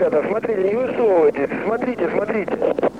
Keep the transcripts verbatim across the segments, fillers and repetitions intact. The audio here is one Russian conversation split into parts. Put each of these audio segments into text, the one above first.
ребята, смотрите, не высовывайтесь. Смотрите, смотрите.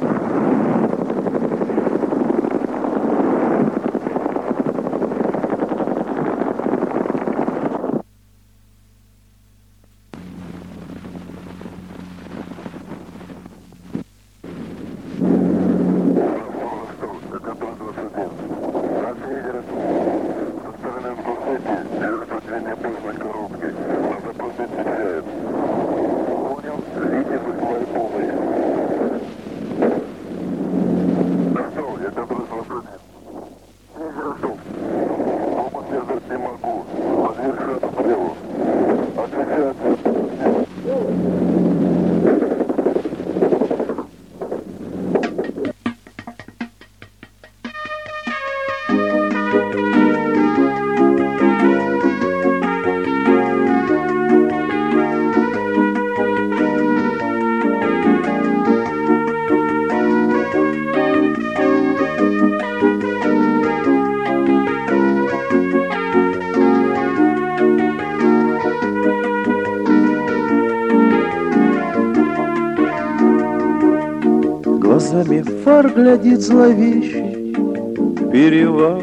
Глазами фар глядит зловещий перевал.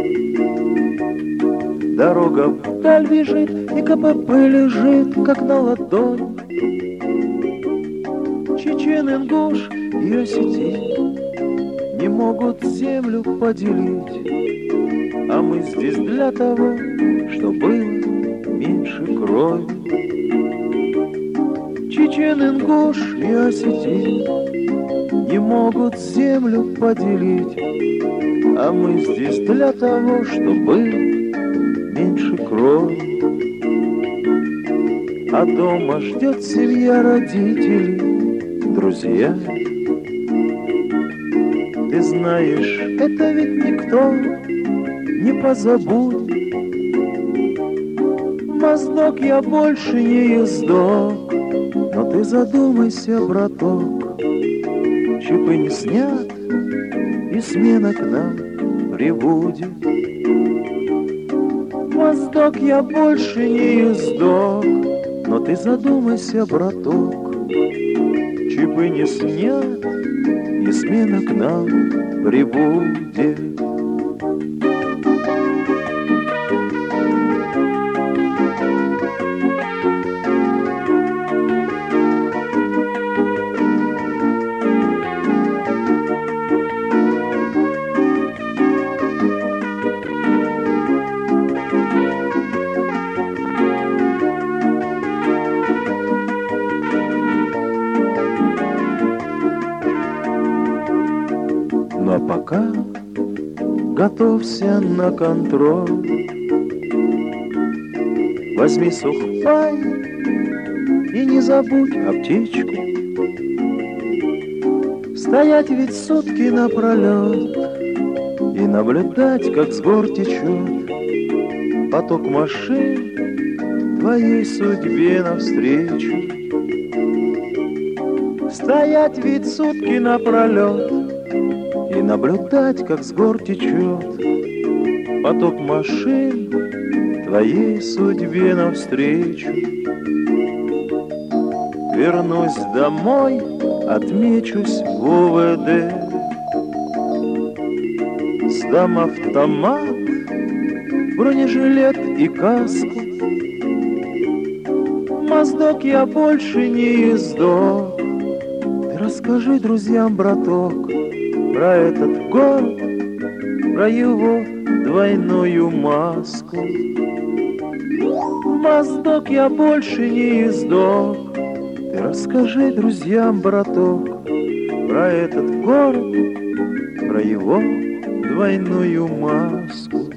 Дорога вдаль бежит, и КПП лежит, как на ладонь. Чечен, Ингуш и осетин не могут землю поделить, а мы здесь для того, что было меньше крови. Чечен, Ингуш и осетин не могут землю поделить, а мы здесь для того, чтобы меньше крови. А дома ждет семья, родителей, друзья. Ты знаешь, это ведь никто не позабудет. Моздок, я больше не ездок, но ты задумайся, браток. Чипы не снят, и смена к нам прибудет. Моздок, я больше не ездок, но ты задумайся, браток. Чипы не снят, и смена к нам прибудет. Но пока готовься на контроль. Возьми сухпай и не забудь аптечку. Стоять ведь сутки напролет и наблюдать, как с гор течет поток машин твоей судьбе навстречу. Стоять ведь сутки напролет и наблюдать, как с гор течет поток машин твоей судьбе навстречу. Вернусь домой, отмечусь в ОВД, сдам автомат, бронежилет и каску. Моздок, я больше не ездок. Ты расскажи друзьям, браток, про этот город, про его двойную маску. Моздок, я больше не ездок. Ты расскажи друзьям, браток, про этот город, про его двойную маску.